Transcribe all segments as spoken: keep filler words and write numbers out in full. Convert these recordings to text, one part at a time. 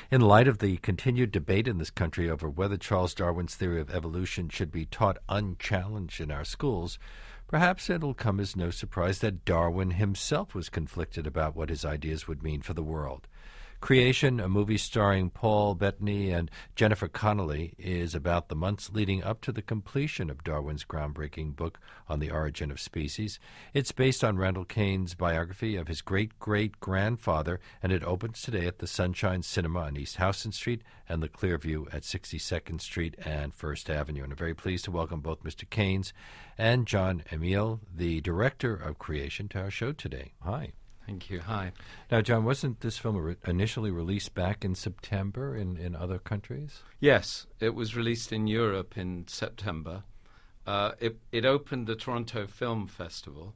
In light of the continued debate in this country over whether Charles Darwin's theory of evolution should be taught unchallenged in our schools, perhaps it'll come as no surprise that Darwin himself was conflicted about what his ideas would mean for the world. Creation, a movie starring Paul Bettany and Jennifer Connelly, is about the months leading up to the completion of Darwin's groundbreaking book on the origin of species. It's based on Randall Kane's biography of his great-great-grandfather, and it opens today at the Sunshine Cinema on East Houston Street and the Clearview at sixty-second Street and First Avenue. And I'm very pleased to welcome both Mister Kanes and John Emile, the director of Creation, to our show today. Hi. Thank you. Hi. Now, John, wasn't this film re- initially released back in September in, in other countries? Yes, it was released in Europe in September. Uh, it, it opened the Toronto Film Festival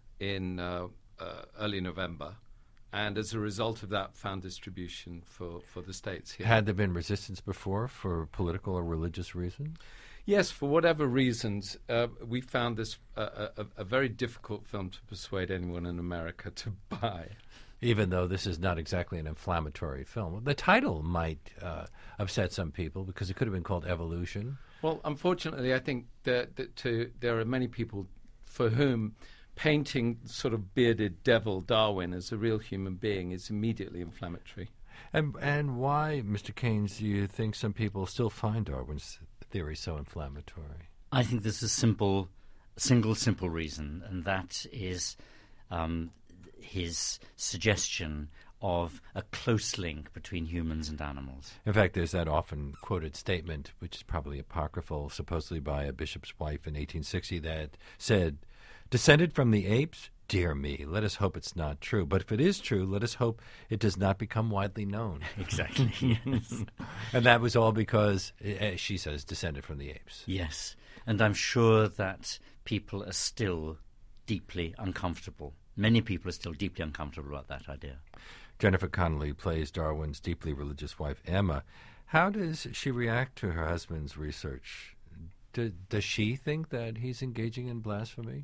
in uh, uh, early November, and as a result of that, found distribution for, for the States here. Had there been resistance before for political or religious reasons? Yes, for whatever reasons, uh, we found this uh, a, a very difficult film to persuade anyone in America to buy. Even though this is not exactly an inflammatory film. The title might uh, upset some people because it could have been called Evolution. Well, unfortunately, I think that, that to, there are many people for whom painting sort of bearded devil Darwin as a real human being is immediately inflammatory. And, and why, Mister Kanes, do you think some people still find Darwin's theory so inflammatory? I think there's a simple, single simple reason, and that is um, his suggestion of a close link between humans and animals. In fact, there's that often quoted statement, which is probably apocryphal, supposedly by a bishop's wife in eighteen sixty, that said, "Descended from the apes? Dear me, let us hope it's not true. But if it is true, let us hope it does not become widely known." Exactly, yes. And that was all because, uh, she says, descended from the apes. Yes, and I'm sure that people are still deeply uncomfortable. Many people are still deeply uncomfortable about that idea. Jennifer Connelly plays Darwin's deeply religious wife, Emma. How does she react to her husband's research? Do, does she think that he's engaging in blasphemy?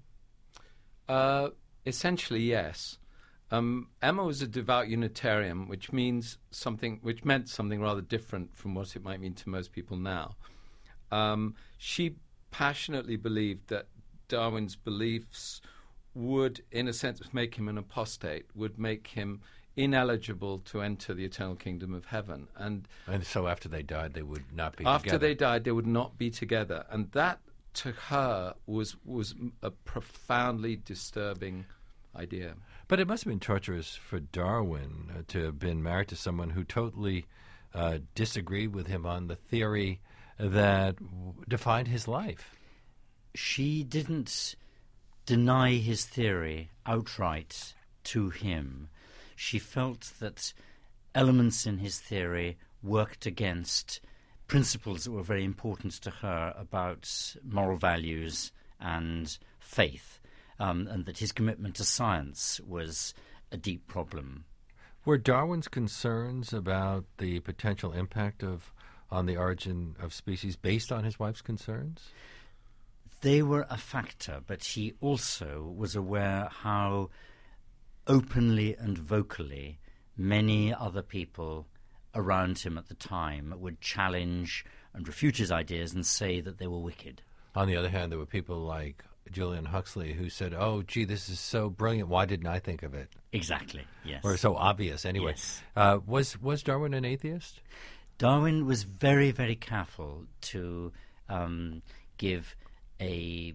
Uh... Essentially, yes. Um, Emma was a devout Unitarian, which means something, which meant something rather different from what it might mean to most people now. Um, she passionately believed that Darwin's beliefs would, in a sense, make him an apostate, would make him ineligible to enter the eternal kingdom of heaven. And, and so after they died, they would not be after together. they died, they would not be together. And that, to her, was was a profoundly disturbing idea. But it must have been torturous for Darwin uh, to have been married to someone who totally uh, disagreed with him on the theory that w- defined his life. She didn't deny his theory outright to him. She felt that elements in his theory worked against principles that were very important to her about moral values and faith, um, and that his commitment to science was a deep problem. Were Darwin's concerns about the potential impact of on the origin of species based on his wife's concerns? They were a factor, but he also was aware how openly and vocally many other people around him at the time would challenge and refute his ideas and say that they were wicked. On the other hand, there were people like Julian Huxley who said, oh, gee, this is so brilliant. Why didn't I think of it? Exactly, yes. Or so obvious, anyway. Yes. Uh, was, was Darwin an atheist? Darwin was very, very careful to um, give a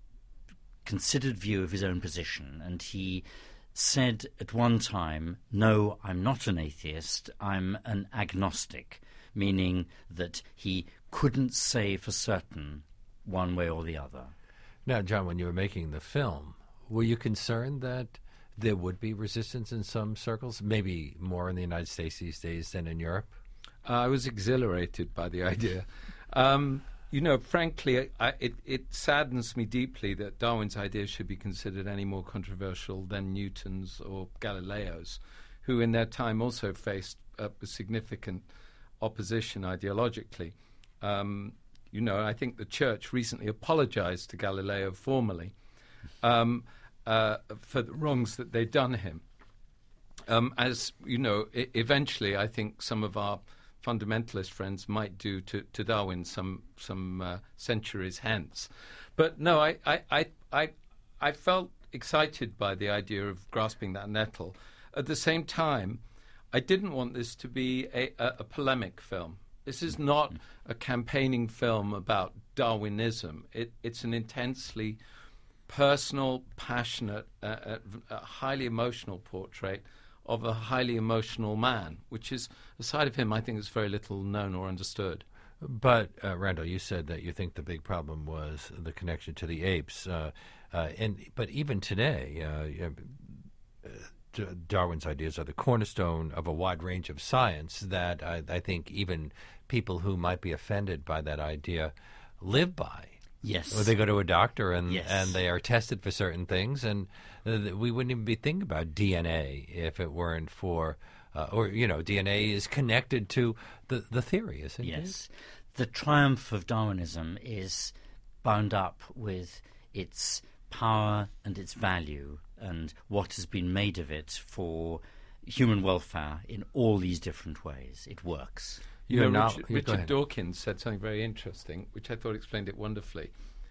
considered view of his own position, and he said at one time, no, I'm not an atheist, I'm an agnostic, meaning that he couldn't say for certain one way or the other. Now, John, when you were making the film, were you concerned that there would be resistance in some circles, maybe more in the United States these days than in Europe? Uh, I was exhilarated by the idea. Um, you know, frankly, I, it, it saddens me deeply that Darwin's ideas should be considered any more controversial than Newton's or Galileo's, who in their time also faced uh, significant opposition ideologically. Um, you know, I think the Church recently apologized to Galileo formally um, uh, for the wrongs that they'd done him. Um, as, you know, I- eventually I think some of our fundamentalist friends might do to, to Darwin some some uh, centuries hence. But no, I, I, I, I, I felt excited by the idea of grasping that nettle. At the same time, I didn't want this to be a, a, a polemic film. This is not a campaigning film about Darwinism. It, it's an intensely personal, passionate, uh, uh, uh, highly emotional portrait of a highly emotional man, which is a side of him I think is very little known or understood. But, uh, Randall, you said that you think the big problem was the connection to the apes. Uh, uh, and But even today, uh, uh, Darwin's ideas are the cornerstone of a wide range of science that I, I think even people who might be offended by that idea live by. Yes. Or they go to a doctor and Yes. and they are tested for certain things, and uh, we wouldn't even be thinking about D N A if it weren't for, uh, or, you know, D N A is connected to the, the theory, isn't it? Yes. The triumph of Darwinism is bound up with its power and its value and what has been made of it for human welfare in all these different ways. It works. You You're know, not- Richard, you- go Richard ahead. Dawkins said something very interesting, which I thought explained it wonderfully,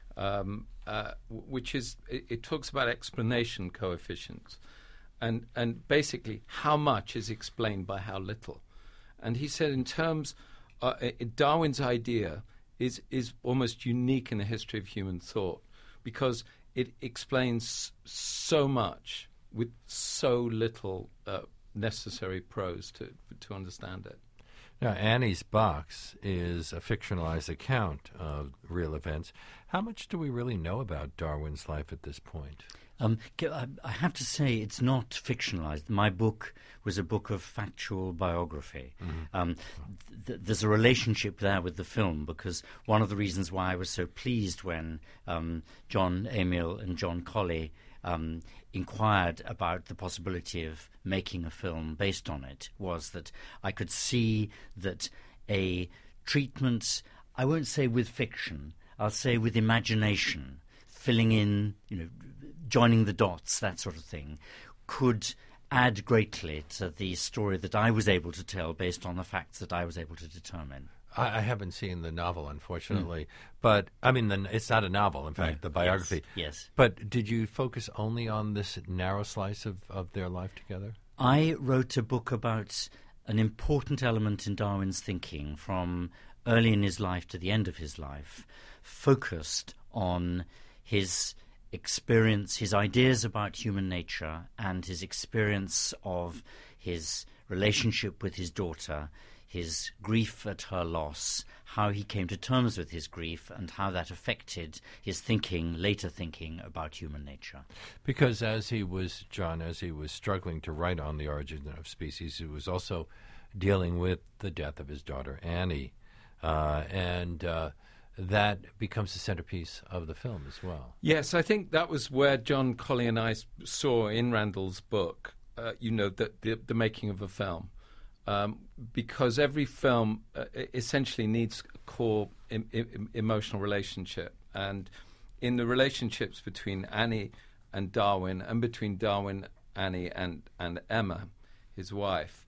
um, uh, w- which is it, it talks about explanation coefficients, and and basically how much is explained by how little. And he said, in terms, uh, i- Darwin's idea is is almost unique in the history of human thought because it explains so much with so little uh, necessary prose to to understand it. Now, Annie's Box is a fictionalized account of real events. How much do we really know about Darwin's life at this point? Um, c- I I have to say it's not fictionalized. My book was a book of factual biography. Um, th- there's a relationship there with the film because one of the reasons why I was so pleased when um, John Amiel and John Colley um, inquired about the possibility of making a film based on it was that I could see that a treatment, I won't say with fiction, I'll say with imagination, filling in, you know, joining the dots, that sort of thing, could add greatly to the story that I was able to tell based on the facts that I was able to determine. I, I haven't seen the novel, unfortunately, but I mean, the, it's not a novel. In fact, Yeah. the biography. Yes, yes. But did you focus only on this narrow slice of, of their life together? I wrote a book about an important element in Darwin's thinking from early in his life to the end of his life, focused on his experience, his ideas about human nature, and his experience of his relationship with his daughter, his grief at her loss, how he came to terms with his grief, and how that affected his thinking, later thinking about human nature. Because as he was, John, as he was struggling to write on the origin of species, he was also dealing with the death of his daughter, Annie. Uh, and uh, that becomes the centerpiece of the film as well. Yes, I think that was where John Colley and I s- saw in Randall's book, uh, you know, the, the, the making of a film. Um, because every film uh, essentially needs a core em- em- emotional relationship. And in the relationships between Annie and Darwin, and between Darwin, Annie, and, and Emma, his wife,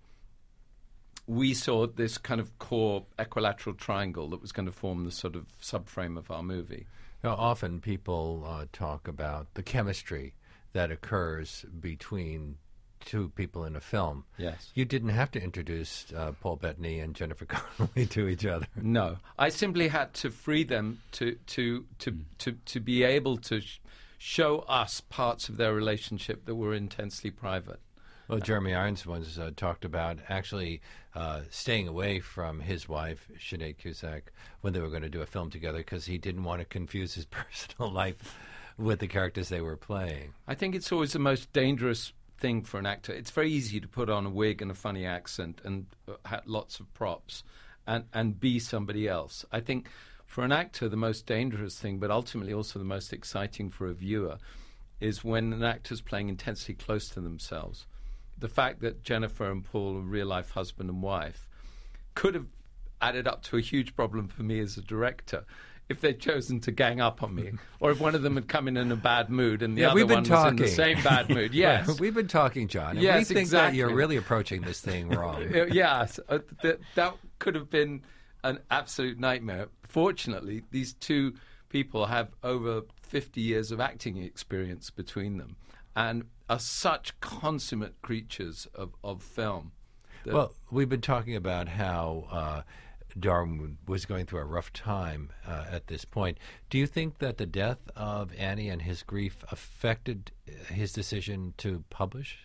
we saw this kind of core equilateral triangle that was going to form the sort of subframe of our movie. Now, often people uh, talk about the chemistry that occurs between two people in a film. Yes. You didn't have to introduce uh, Paul Bettany and Jennifer Connelly to each other. No, I simply had to free them to to to mm. to, to be able to sh- show us parts of their relationship that were intensely private. Well, Jeremy Irons once uh, talked about actually uh, staying away from his wife, Sinead Cusack, when they were going to do a film together because he didn't want to confuse his personal life with the characters they were playing. I think it's always the most dangerous thing for an actor. It's very easy to put on a wig and a funny accent and uh, have lots of props and, and be somebody else. I think for an actor, the most dangerous thing, but ultimately also the most exciting for a viewer, is when an actor's playing intensely close to themselves. The fact that Jennifer and Paul are real-life husband and wife could have added up to a huge problem for me as a director if they'd chosen to gang up on me, or if one of them had come in in a bad mood and the Yeah, other we've been one talking. was in the same bad mood. Yes. Right, we've been talking, John. And Yes, we think exactly. that you're really approaching this thing wrong. Uh, yes, uh, th- that could have been an absolute nightmare. Fortunately, these two people have over fifty years of acting experience between them and are such consummate creatures of, of film. that- Well, we've been talking about how uh, Darwin was going through a rough time uh, at this point. Do you think that the death of Annie and his grief affected his decision to publish?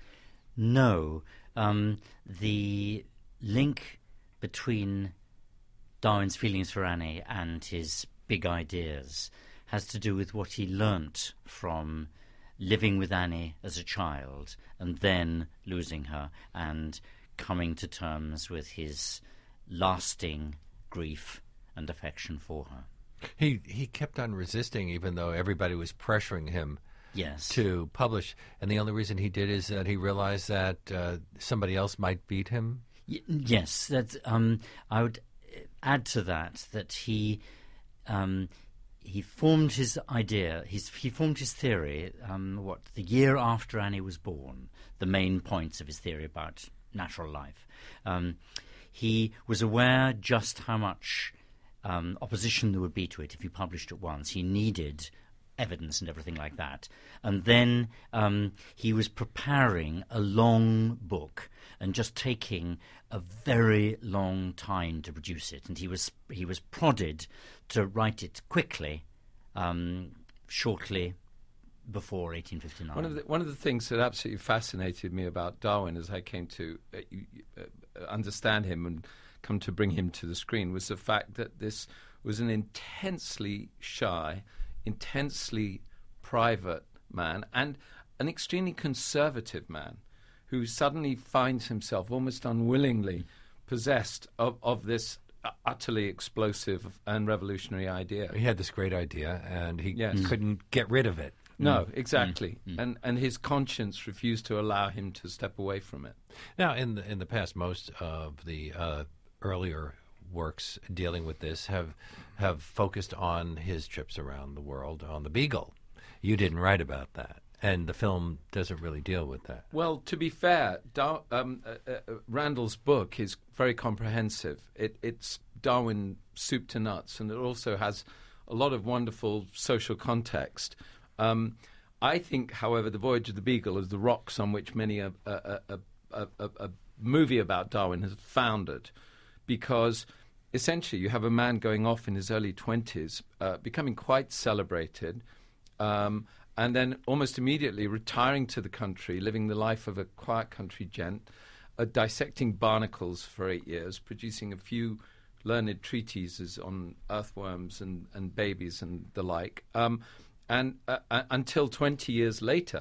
No. Um, the link between Darwin's feelings for Annie and his big ideas has to do with what he learnt from living with Annie as a child and then losing her and coming to terms with his lasting grief and affection for her. He he kept on resisting, even though everybody was pressuring him Yes. to publish. And the only reason he did is that he realized that uh, somebody else might beat him. Y- yes, that um, I would add to that that he um, he formed his idea. He's, he formed his theory. Um, what the year after Annie was born, the main points of his theory about natural life. Um, he was aware just how much um, opposition there would be to it if he published at once. He needed evidence and everything like that. And then um, he was preparing a long book and just taking a very long time to produce it. And he was he was prodded to write it quickly, um, shortly before eighteen fifty-nine. One of the one of the things that absolutely fascinated me about Darwin as I came to uh, uh, understand him and come to bring him to the screen was the fact that this was an intensely shy, intensely private man and an extremely conservative man who suddenly finds himself almost unwillingly possessed of, of this utterly explosive and revolutionary idea. He had this great idea, and he Yes. couldn't get rid of it. No, exactly. And and his conscience refused to allow him to step away from it. Now, in the in the past, most of the uh, earlier works dealing with this have have focused on his trips around the world on the Beagle. You didn't write about that, and the film doesn't really deal with that. Well, to be fair, Dar- um, uh, uh, Randall's book is very comprehensive. It, it's Darwin soup to nuts, and it also has a lot of wonderful social context. Um, I think, however, The Voyage of the Beagle is the rocks on which many a, a, a, a, a, a movie about Darwin has founded, because essentially you have a man going off in his early twenties, uh, becoming quite celebrated, um, and then almost immediately retiring to the country, living the life of a quiet country gent, uh, dissecting barnacles for eight years, producing a few learned treatises on earthworms and, and babies and the like. Um, and uh, uh, until twenty years later,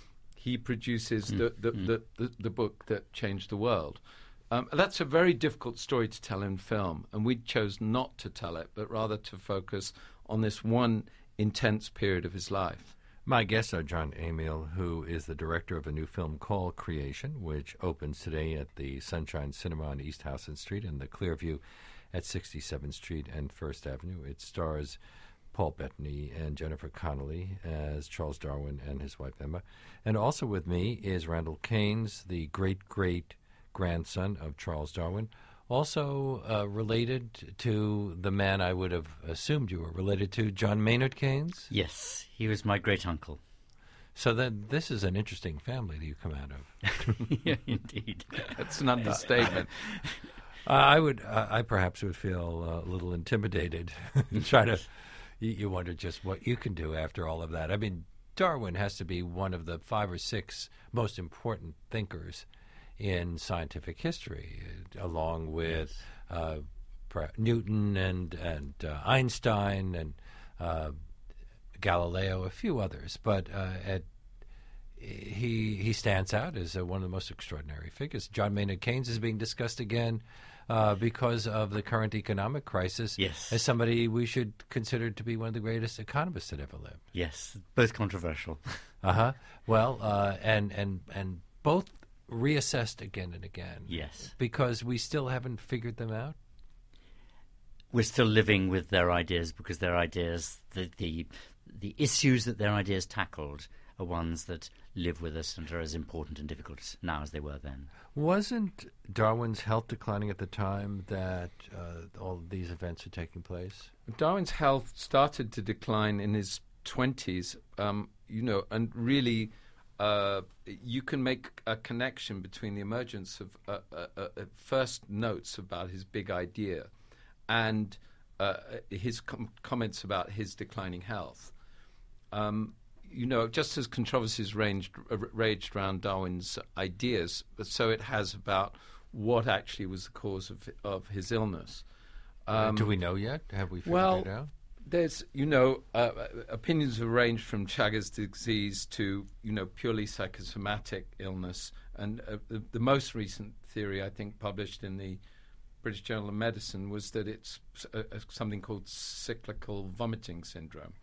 he produces Mm, the, the, mm. the, the, the book that changed the world. Um, that's a very difficult story to tell in film, and we chose not to tell it, but rather to focus on this one intense period of his life. My guests are John Amiel, who is the director of a new film called Creation, which opens today at the Sunshine Cinema on East Houston Street and the Clearview at sixty-seventh Street and First Avenue. It stars Paul Bettany and Jennifer Connelly as Charles Darwin and his wife Emma. And also with me is Randall Keynes, the great-great-grandson of Charles Darwin, also uh, related to the man I would have assumed you were related to, John Maynard Keynes. Yes, he was my great-uncle. So then this is an interesting family that you come out of. Yeah, indeed. That's an understatement. Uh, I would, uh, I perhaps would feel uh, a little intimidated. Try to, you, you wonder just what you can do after all of that. I mean, Darwin has to be one of the five or six most important thinkers in scientific history, uh, along with Yes. uh, per- Newton and and uh, Einstein and uh, Galileo, a few others. But uh, at he he stands out as uh, one of the most extraordinary figures. John Maynard Keynes is being discussed again uh, because of the current economic crisis Yes. as somebody we should consider to be one of the greatest economists that ever lived. Yes, both controversial. Uh-huh. Well, uh, and, and, and both reassessed again and again. Yes. Because we still haven't figured them out. we're still living with their ideas because their ideas, the, the the issues that their ideas tackled are ones that live with us and are as important and difficult now as they were then. Wasn't Darwin's health declining at the time that uh, all of these events were taking place? Darwin's health started to decline in his twenties, um, you know, and really uh, you can make a connection between the emergence of uh, uh, uh, first notes about his big idea and uh, his com- comments about his declining health. Um, you know, just as controversies ranged, uh, raged around Darwin's ideas, so it has about what actually was the cause of of his illness. Um, Do we know yet? Have we figured well, it out? There's, you know, uh, opinions have ranged from Chagas disease to, you know, purely psychosomatic illness. And uh, the, the most recent theory, I think, published in the British Journal of Medicine was that it's uh, uh, something called cyclical vomiting syndrome.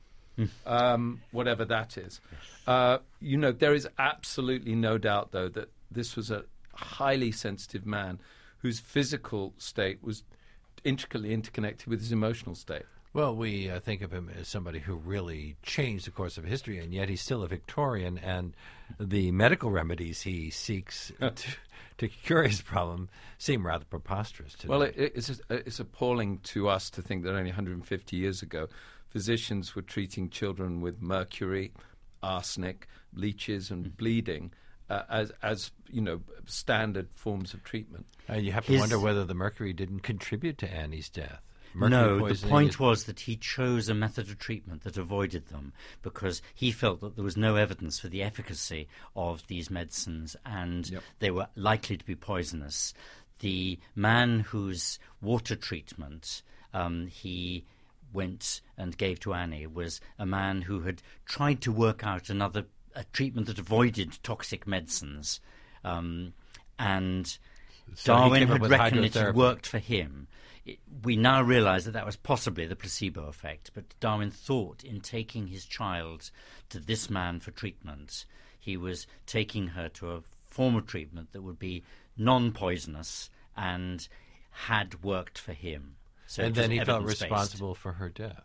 Um, whatever that is. Uh, you know, there is absolutely no doubt, though, that this was a highly sensitive man whose physical state was intricately interconnected with his emotional state. Well, we uh, think of him as somebody who really changed the course of history, and yet he's still a Victorian, and the medical remedies he seeks to, to cure his problem seem rather preposterous today. Well, it, it's, it's appalling to us to think that only one hundred fifty years ago physicians were treating children with mercury, arsenic, leeches, and bleeding uh, as, as you know, standard forms of treatment. And you have to His- wonder whether the mercury didn't contribute to Annie's death. Mercury No, the poisoning point is- was that he chose a method of treatment that avoided them because he felt that there was no evidence for the efficacy of these medicines and Yep. they were likely to be poisonous. The man whose water treatment um, he went and gave to Annie was a man who had tried to work out another a treatment that avoided toxic medicines, um, and So he Darwin came up had with reckoned it had hydrotherapy. worked for him. It, we now realise that that was possibly the placebo effect, but Darwin thought in taking his child to this man for treatment, he was taking her to a form of treatment that would be non-poisonous and had worked for him. So and it was then he felt evidence-based. responsible for her death.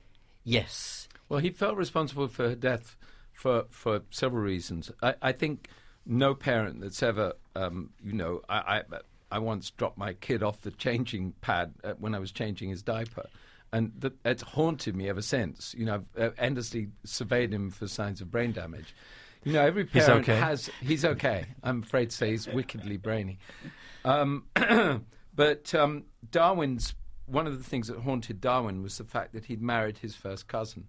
Yes. Well, he felt responsible for her death for for several reasons. I, I think no parent that's ever, um, you know, I, I I once dropped my kid off the changing pad uh, when I was changing his diaper, and th- it's haunted me ever since. You know, I've uh, endlessly surveyed him for signs of brain damage. You know, every He's parent okay? has. He's okay. I'm afraid to say he's wickedly brainy. Um, but um, Darwin's one of the things that haunted Darwin was the fact that he'd married his first cousin.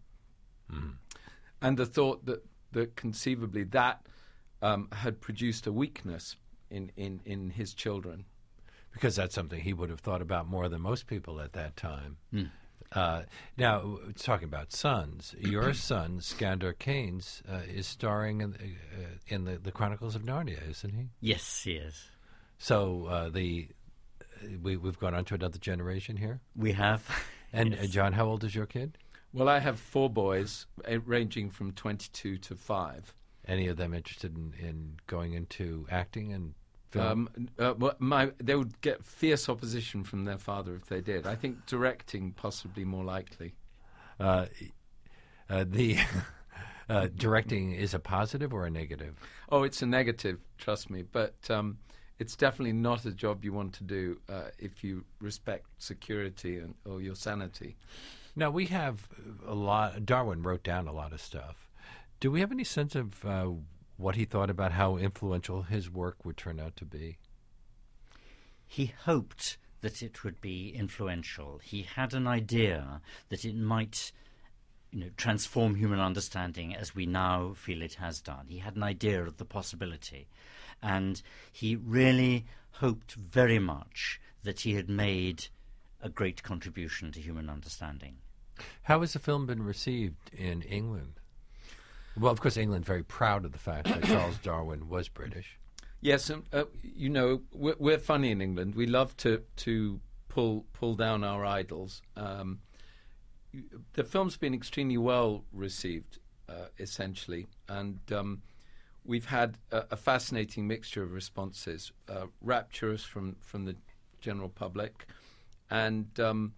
And the thought that, that conceivably that um, had produced a weakness in, in, in his children. Because that's something he would have thought about more than most people at that time. Uh, now, talking about sons, your son, Skandar Keynes, uh, is starring in, uh, in the, the Chronicles of Narnia, isn't he? Yes, he is. So uh, the we, we've gone on to another generation here. We have. And, Yes. uh, John, how old is your kid? Well, I have four boys, uh, ranging from twenty-two to five. Any of them interested in, in going into acting and film? Um, uh, well, my, they would get fierce opposition from their father if they did. I think directing possibly more likely. Uh, uh, the uh, directing is a positive or a negative? Oh, it's a negative, trust me. But um, it's definitely not a job you want to do uh, if you respect security and, or your sanity. Now, we have a lot. Darwin wrote down a lot of stuff. Do we have any sense of uh, what he thought about how influential his work would turn out to be? He hoped that it would be influential. He had an idea that it might, you know, transform human understanding as we now feel it has done. He had an idea of the possibility. And he really hoped very much that he had made a great contribution to human understanding. How has the film been received in England? Well, of course, England very proud of the fact that Charles Darwin was British. Yes, um, uh, you know, we're, we're funny in England. We love to, to pull pull down our idols. Um, the film's been extremely well received, uh, essentially, and um, we've had a, a fascinating mixture of responses, uh, rapturous from, from the general public, and um,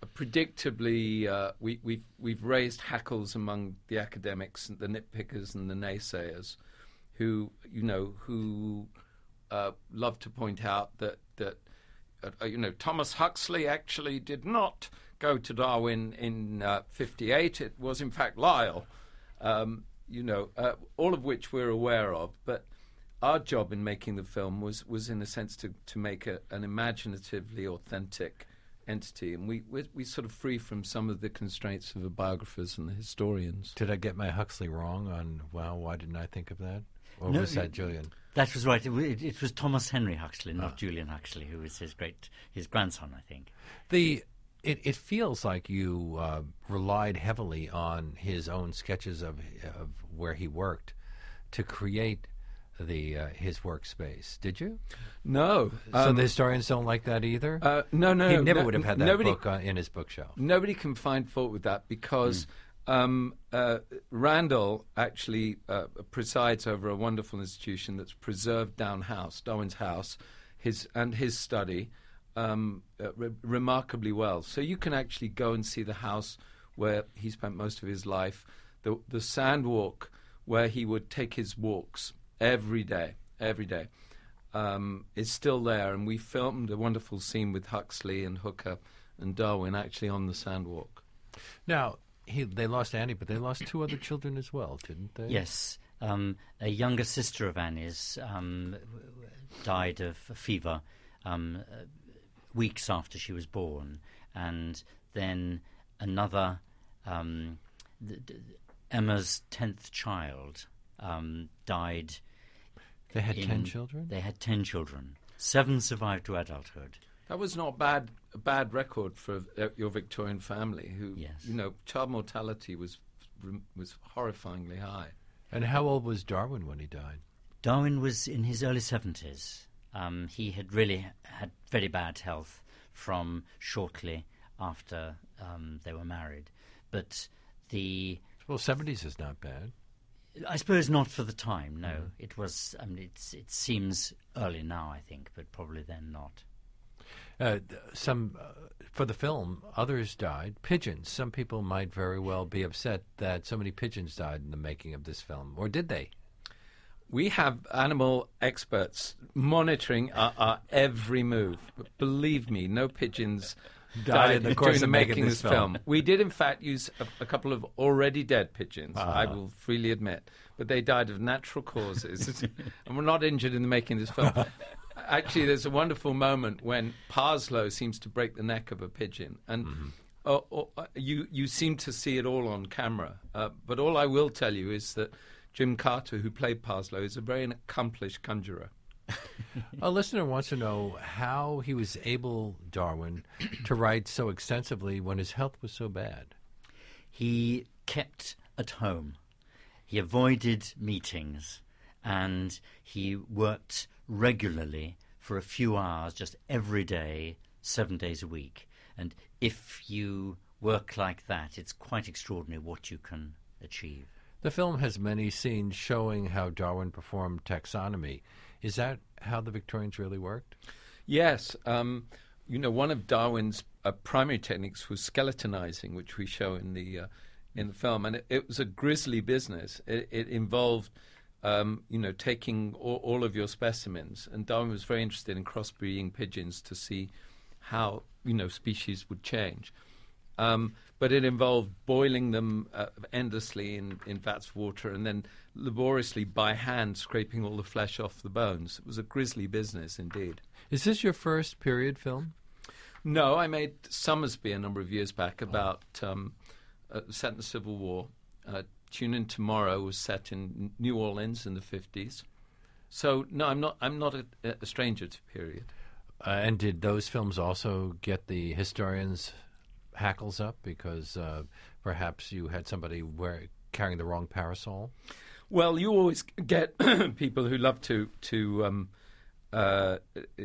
predictably, uh, we, we've, we've raised hackles among the academics, the nitpickers and the naysayers, who, you know, who uh, love to point out that, that uh, you know, Thomas Huxley actually did not go to Darwin in uh, fifty-eight. It was, in fact, Lyell, um, you know, uh, all of which we're aware of. But our job in making the film was, was in a sense, to, to make a, an imaginatively authentic entity, and we we're, we sort of free from some of the constraints of the biographers and the historians. Did I get my Huxley wrong on, well, why didn't I think of that? Or No, was that it- Julian? That was right. It, wa- it, it was Thomas Henry Huxley, not Ah. Julian Huxley, who was his great his grandson, I think. The it, it feels like you uh, relied heavily on his own sketches of of where he worked to create the uh, his workspace. Did you? No, so um, the historians don't like that either. uh, no, no, he no, never no, would have had that nobody, book uh, in his bookshelf. Nobody can find fault with that because um, uh, Randall actually uh, presides over a wonderful institution that's preserved Down House, Darwin's house, his and his study, um, uh, re- remarkably well. So you can actually go and see the house where he spent most of his life, the the sand walk where he would take his walks every day, every day. Um, is still there, and we filmed a wonderful scene with Huxley and Hooker and Darwin actually on the sandwalk. Now he, they lost Annie, but they lost two other children as well, didn't they? Yes, um, a younger sister of Annie's um, w- w- died of a fever um, uh, weeks after she was born, and then another, um, th- th- Emma's tenth child, um, died. They had in- ten children. They had ten children. Seven survived to adulthood. That was not bad a bad record for uh, your Victorian family, who, Yes. you know, child mortality was was horrifyingly high. And how old was Darwin when he died? Darwin was in his early seventies. Um, he had really had very bad health from shortly after um, they were married. But the, Well, seventies is not bad. I suppose not for the time, no. It was, I mean, it's, it seems early now, I think, but probably then not. Uh, th- some uh, for the film, others died. Pigeons. Some people might very well be upset that so many pigeons died in the making of this film, or did they? We have animal experts monitoring our, our every move. But believe me, no pigeons Died in the course during the of making making of this this film. film. We did, in fact, use a, a couple of already dead pigeons, I will freely admit. But they died of natural causes and were not injured in the making of this film. Actually, there's a wonderful moment when Parslow seems to break the neck of a pigeon. And uh, uh, you, you seem to see it all on camera. Uh, but all I will tell you is that Jim Carter, who played Parslow, is a very accomplished conjurer. A listener wants to know how he was able, Darwin, to write so extensively when his health was so bad. He kept at home. He avoided meetings, and he worked regularly for a few hours, just every day, seven days a week. And if you work like that, it's quite extraordinary what you can achieve. The film has many scenes showing how Darwin performed taxonomy. Is that how the Victorians really worked? Yes. Um, you know, one of Darwin's uh, primary techniques was skeletonizing, which we show in the uh, in the film, and it, it was a grisly business. It, it involved, um, you know, taking all, all of your specimens, and Darwin was very interested in crossbreeding pigeons to see how, you know, species would change. Um, but it involved boiling them uh, endlessly in, in vats of water and then laboriously by hand scraping all the flesh off the bones. It was a grisly business indeed. Is this your first period film? No, I made Summersby a number of years back about um, uh, set in the Civil War. Uh, Tune In Tomorrow was set in New Orleans in the fifties. So no, I'm not. I'm not a, a stranger to period. Uh, and did those films also get the historians' hackles up because uh, perhaps you had somebody wear, carrying the wrong parasol? Well, you always get people who love to to um, uh,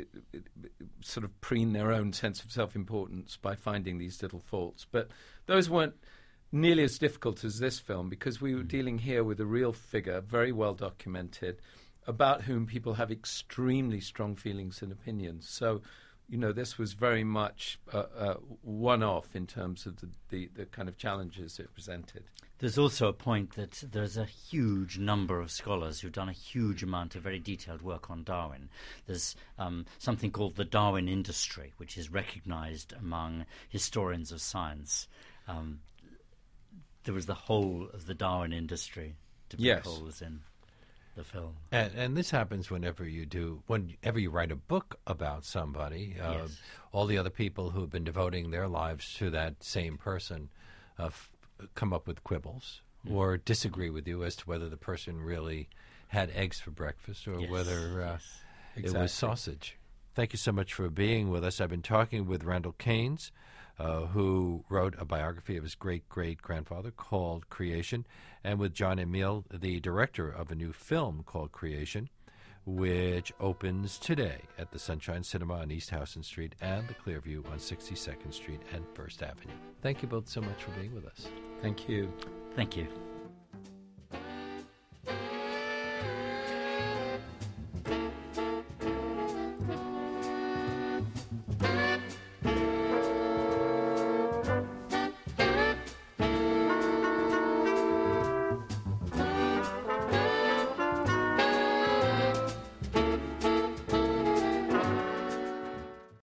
sort of preen their own sense of self-importance by finding these little faults. But those weren't nearly as difficult as this film because we were dealing here with a real figure, very well documented, about whom people have extremely strong feelings and opinions. So you know, this was very much uh, uh, one-off in terms of the, the, the kind of challenges it presented. There's also a point that there's a huge number of scholars who've done a huge amount of very detailed work on Darwin. There's um, something called the Darwin industry, which is recognized among historians of science. Um, there was the whole of the Darwin industry to be Yes. told in the film. And, and this happens whenever you do, whenever you write a book about somebody. Uh, Yes. All the other people who have been devoting their lives to that same person uh, f- come up with quibbles Mm. or disagree with you as to whether the person really had eggs for breakfast or Yes, whether uh, yes. it Exactly. was sausage. Thank you so much for being with us. I've been talking with Randall Keynes, uh, who wrote a biography of his great-great-grandfather called Creation, and with John Emile, the director of a new film called Creation, which opens today at the Sunshine Cinema on East Houston Street and the Clearview on sixty-second Street and First Avenue. Thank you both so much for being with us. Thank you. Thank you.